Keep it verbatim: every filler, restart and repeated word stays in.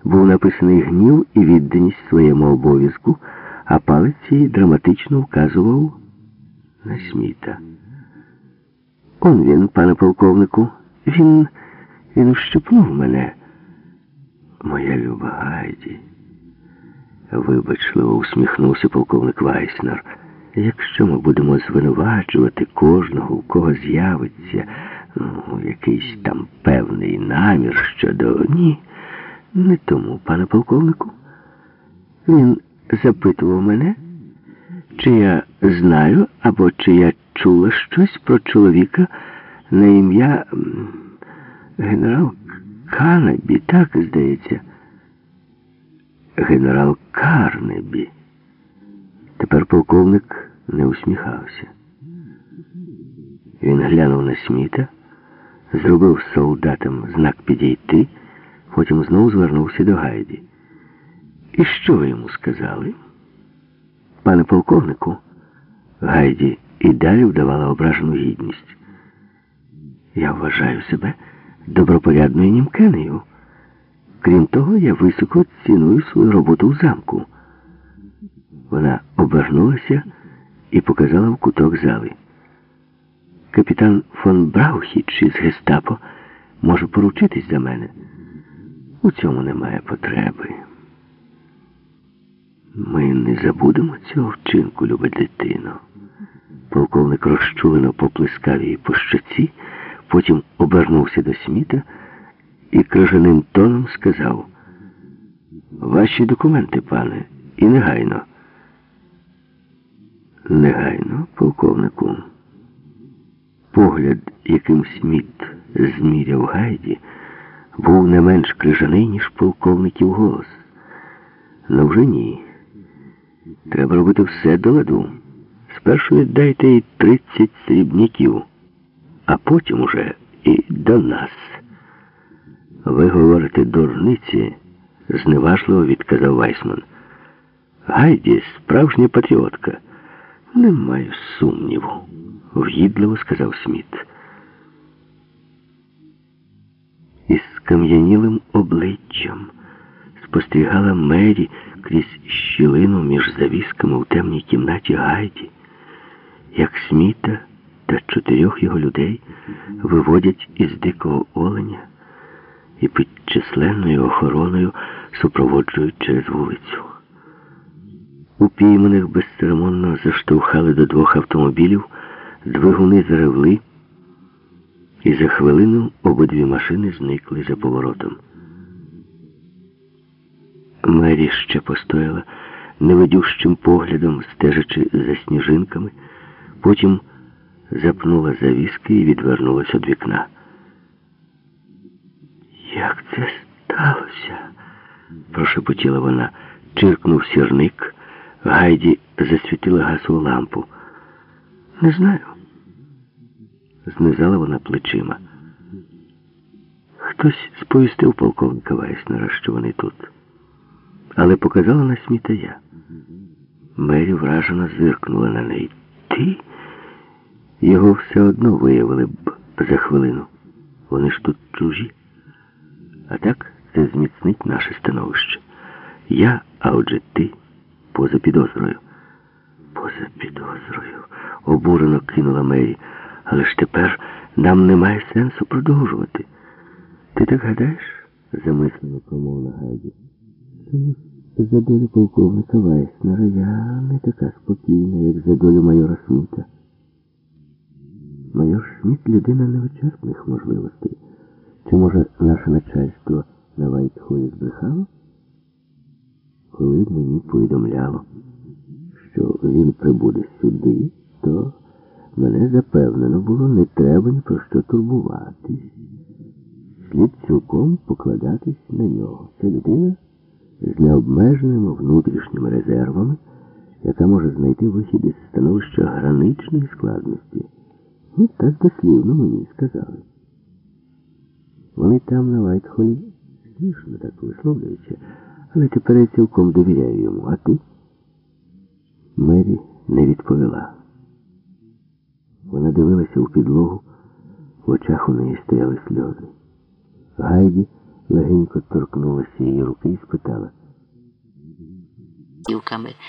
був написаний гнів і відданість своєму обов'язку, а палець її драматично вказував на Сміта. Он він, пане полковнику, він... він ущипнув мене. Моя люба Гайді, вибачливо усміхнувся полковник Вайснер. Якщо ми будемо звинувачувати кожного, у кого з'явиться, ну, якийсь там певний намір щодо... Ні, не тому, пане полковнику. Він запитував мене, чи я знаю, або чи я чула щось про чоловіка на ім'я генерал Карнебі, так, здається. Генерал Карнебі. Тепер полковник не усміхався. Він глянув на Сміта, зробив солдатам знак підійти, потім знову звернувся до Гайді. І що ви йому сказали? Пане полковнику, Гайді і далі вдавала ображену гідність. Я вважаю себе добропорядною німкенею. Крім того, я високо ціную свою роботу в замку. Вона обернулася і показала в куток зали. Капітан фон Браухіч із гестапо може поручитись за мене. У цьому немає потреби. Ми не забудемо цього вчинку, люба дитино. Полковник розчулено поплескав її по щоці, потім обернувся до Сміта і крижаним тоном сказав: «Ваші документи, пане, і негайно». Негайно, полковнику. Погляд, яким Сміт зміряв Гайді, був не менш крижаний, ніж полковників голос. Но вже ні. Треба робити все до ладу. Спершу віддайте їй тридцять срібняків, а потім уже і до нас. Ви говорите дурниці, зневажливо відказав Вайсман. Гайді справжня патріотка. Не маю сумніву, в'їдливо сказав Сміт. Із скам'янілим обличчям спостерігала Мері крізь щілину між завісками у темній кімнаті Гайді, як Сміта та чотирьох його людей виводять із дикого оленя і під численною охороною супроводжують через вулицю. Упійманих безцеремонно заштовхали до двох автомобілів, двигуни заревли, і за хвилину обидві машини зникли за поворотом. Мері ще постояла невидющим поглядом, стежачи за сніжинками, потім запнула завіски і відвернулася від вікна. «Як це сталося?» – прошепотіла вона. Чиркнув сірник, Гайді засвітила газову лампу. «Не знаю», – знизала вона плечима. «Хтось сповістив полковника Вайснера, що вони тут. Але показала на Сміта я». Мері вражено зиркнула на неї. «Ти? Його все одно виявили б за хвилину. Вони ж тут чужі. А так це зміцнить наше становище. Я, а отже ти, поза підозрою». «Поза підозрою», – обурено кинула Мері. «Але ж тепер нам немає сенсу продовжувати». «Ти так гадаєш?» – замислено промовила Гайді. «За долю полковника Вайснера я не така спокійна, як за долю майора Сміта. Майор Сміт – людина невичерпних можливостей. Чи, може, наше начальство на Вайтхолі збрехало? Коли б мені повідомляло, що він прибуде сюди, то мене запевнено було, не треба ні про що турбуватись. Слід цілком покладатись на нього. Це людина з необмеженими внутрішніми резервами, яка може знайти вихід із становища граничної складності. Ну, так дослівно мені сказали. Вони там, на Вайтхолі, смішно так висловлюються, але тепер я цілком довіряю йому. А ти?» Мері не відповіла. Вона дивилася у підлогу, в очах у неї стояли сльози. Гайді легенько торкнулася її руки і спитала.